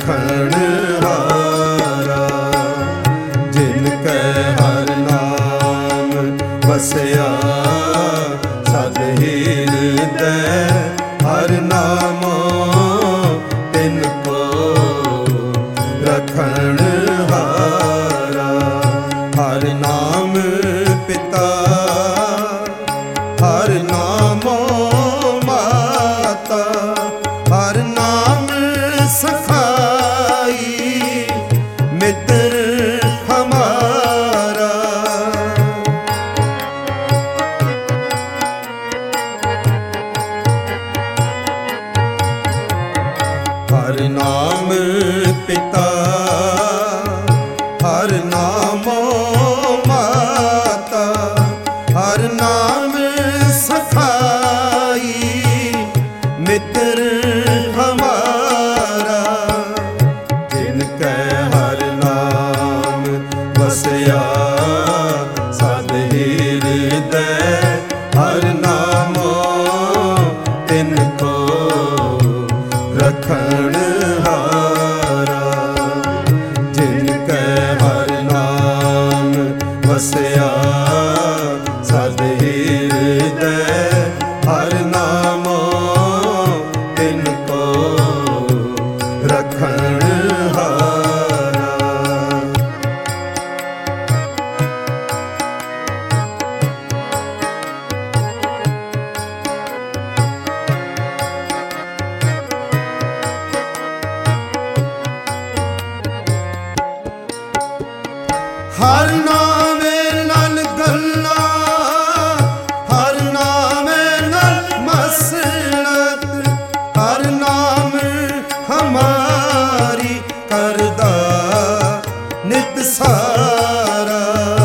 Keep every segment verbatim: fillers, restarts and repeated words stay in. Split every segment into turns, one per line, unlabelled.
रखण हारा। जिनकै हर नाम बसया सद हृदय, हर नामो तिनको रखण हारा। हर नाम पिता, हर नामो माता, हर नाम सखाई मित्र हमारा। हर नाम पिता, हर नामो माता, हर नाम सखाई मित्र हमारा। जिनकै हर नाम बसया सद हृदय, हर नामो तिनको रखण हारा। जिनकै हर नाम बसया सद हृदय, हर नामो तिनको रखण हारा। हर नामे नल गल्ला, हर नामे नल मसलत, हर नाम हमारी करदा नित सारा।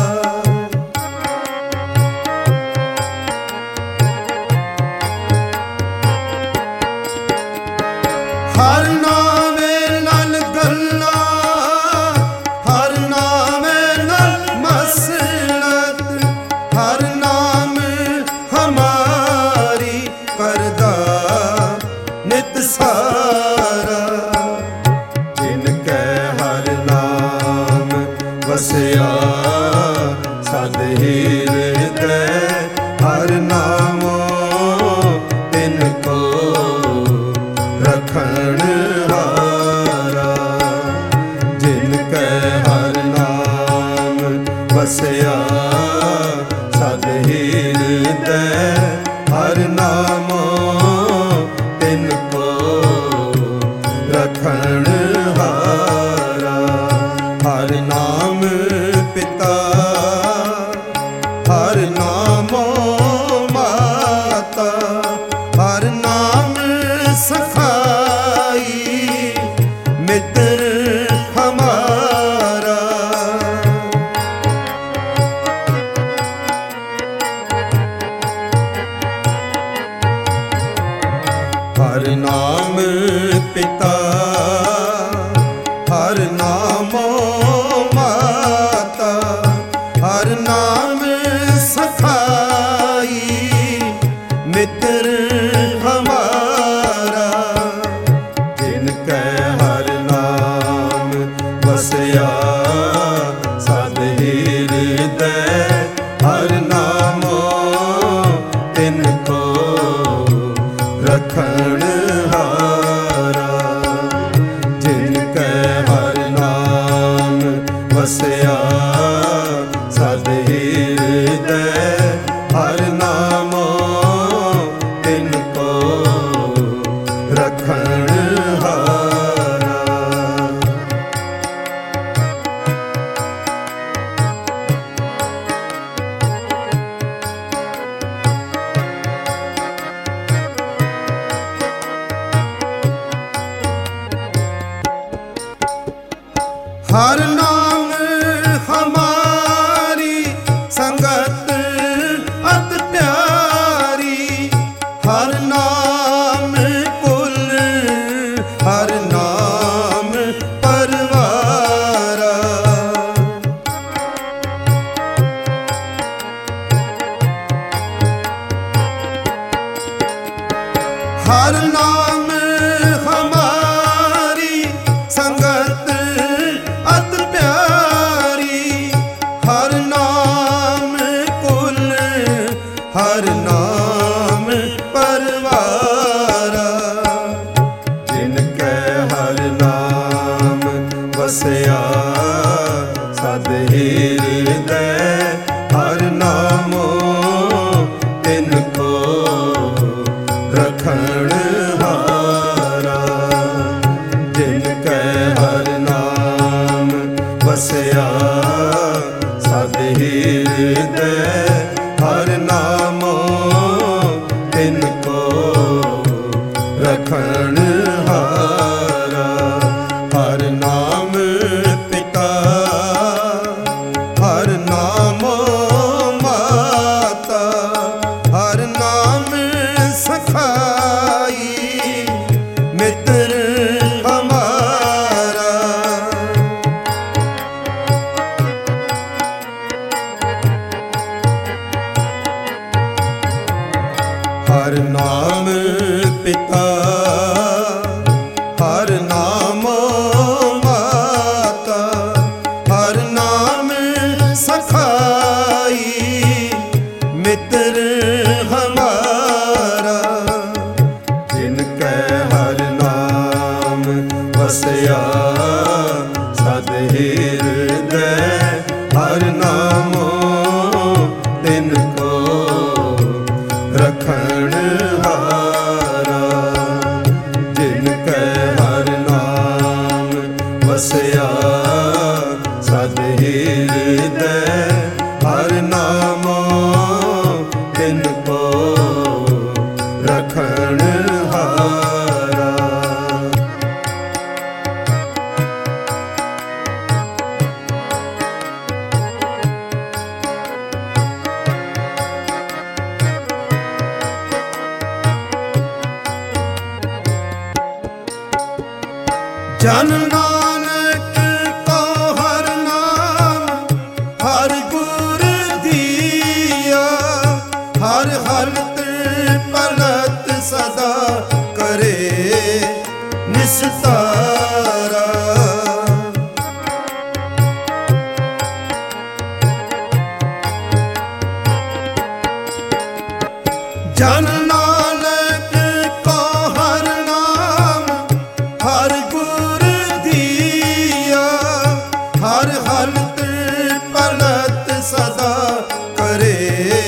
हर नामे नल गल्ला, हर नामे नल मसलत, हर नाम हमारी करदा नित सारा। जिनकै हर नाम बसया सद हृदय, हर नामो तिनको रखण हारा। जिनकै हर नाम बसया सद हृदय, हर नामो तिनको रखण हारा। हर नाम पिता, हर नामो माता, हर नाम सखाई मित्र हमारा। हर नाम पिता, हर नामो माता, हर नाम सखाई मित्र हमारा। जिनकै हर नाम बसया सद हृदय, हर नामो तिनको रखण हारा। जिनकै हर नाम बसया सद हृदय, हर नामो तिनको रखण हारा। हर नाम हमारी संगत अत प्यारी। हर नाम कुल, हर नाम परवारा। हर नाम हमारी संग ਜਿਨ ਕੈ ਹਰ ਨਾਮ ਵਸਿਆ ਸਦ ਹਿਰਦੈ ਹਰ ਨਾਮੋ ਤਿਨ ਕੋ ਰਖਣ ਹਾਰਾ। ਜਿਨ ਕੈ ਹਰ ਨਾਮ ਵਸਿਆ ਸਦ ਹਿਰਦੈ ਹਰ ਨਾਮੋ ਤਿਨ ਕੋ ਰਖਣ ਹਾਰਾ। ਹਰ ਨਾਮ ਪਿਤਾ ਹਰ ਨਾਮ ਮਾਤਾ ਹਰ ਨਾਮ ਸਖਾਈ ਮਿੱਤਰ ਹਮਾਰਾ। ਹਰ ਨਾਮ ਪਿਤਾ ਹਰ ਨਾਮ ਮਾਤਾ ਹਰ ਨਾਮ ਸਖਾਈ ਮਿੱਤਰ ਹਮਾਰਾ। ਜਿਨ ਕੈ ਹਰ ਨਾਮ ਵਸਿਆ ਸਦ ਹਿਰਦੈ ਹਰ ਨਾਮੋ ਤਿਨ ਕੋ ਰਖਣ ਹਾਰਾ। ਜਿਨ ਕੈ ਹਰ ਨਾਮ ਵਸਿਆ ਸਦ ਹਿਰਦੈ ਹਰ ਨਾਮੋ ਤਿਨ ਕੋ ਰਖਣ ਹਾਰਾ। ਜਨ ਨਾਨਕ ਕੋ ਹਰ ਨਾਮ ਹਰ ਗੁਰ ਦੀਆ ਹਰ ਹਲਤ ਪਲਤ ਸਦਾ ਕਰੇ ਨਿਸਤਾਰਾ। ਜਨ ਨਾਨਕ ਕੋ ਹਰ ਨਾਮ ਹਰ ਗੁਰ ਦੀਆ ਹਰ ਹਲਤ ਪਲਤ ਸਦਾ ਕਰੇ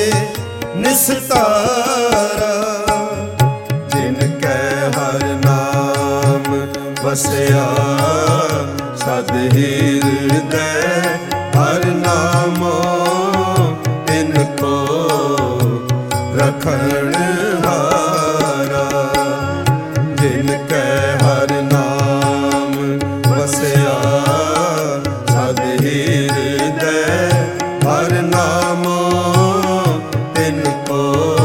ਨਿਸਤਾਰਾ। ਜਿਨ ਕੈ ਹਰ ਨਾਮ ਵਸਿਆ ਸਦ ਹਿਰਦੈ ਹਰ ਨਾਮੋ ਤਿਨ ਕੋ ਰਖਣ ਹਾਰਾ। ਜਿਨ ਕੈ ਹਰ ਨਾਮ ਵਸਿਆ ਸਦ ਹਿਰਦੈ ਹਰ ਨਾਮੋ ਤਿਨ ਕੋ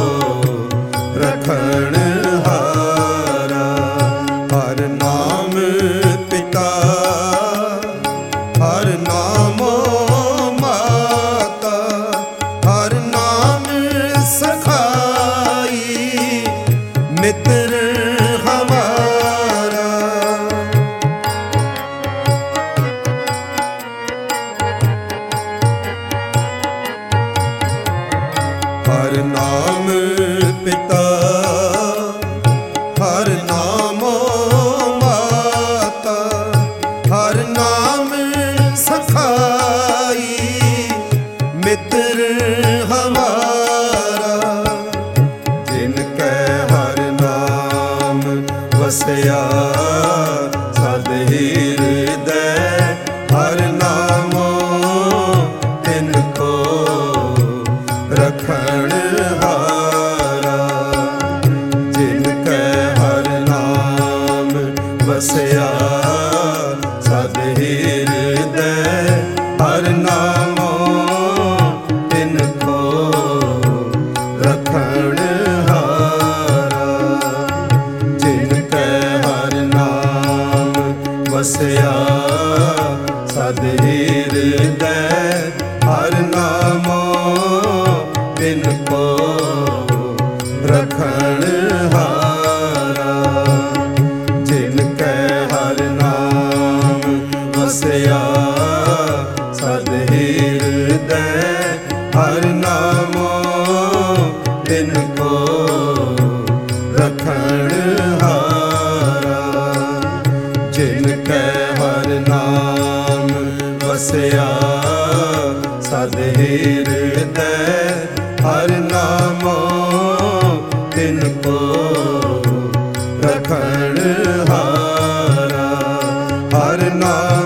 ਰਖਣ ਹਾਰਾ। ਹਰ ਨਾਮ ਪਿਤਾ ਹਰ ਨਾਮ ਮਾਤਾ ਹਰ ਨਾਮ ਸਖਾਈ ਮਿੱਤਰ ਹਮਾਰਾ। ਹਰ ਨਾਮ ਪਿਤਾ ਹਰ ਨਾਮ ਮਾਤਾ ਹਰ ਨਾਮ ਸਖਾਈ ਮਿੱਤਰ ਹਮਾਰਾ। ਜਿਨ ਕੈ ਹਰ ਨਾਮ ਵਸਿਆ ਸਦ ਹਿਰਦੈ ਹਰ ਨਾਮੋ ਤਿਨ ਕੋ ਰਖਣ ਹਾਰਾ। ਜਿਨ ਕੈ ਹਰ ਨਾਮ ਵਸਿਆ ਸਦ ਹਿਰਦੈ ਹਰ ਨਾਮੋ ਤਿਨ ਕੋ ਰਖਣ ਹਾਰਾ। ਜਿਨ ਕੈ ਹਰ ਨਾਮ ਵਸਿਆ ਸਦ ਹਿਰਦੈ ਹਰ ਨਾਮੋ ਤਿਨ ਕੋ ਰਖਣ ਹਾਰਾ। ਜਿਨ ਕੈ ਹਰ ਨਾਮ ਵਸਿਆ ਸਦ ਹਿਰਦੈ ਹਰ ਨਾਮੋ ਤਿਨ ਕੋ ਰਖਣ ਹਾਰਾ। ਵਸਿਆ ਸਦ ਹਿਰਦੈ ਹਰ ਨਾਮੋ ਤਿਨ ਕੋ ਰਖਣ ਹਾਰਾ। ਹਰ ਨਾਮ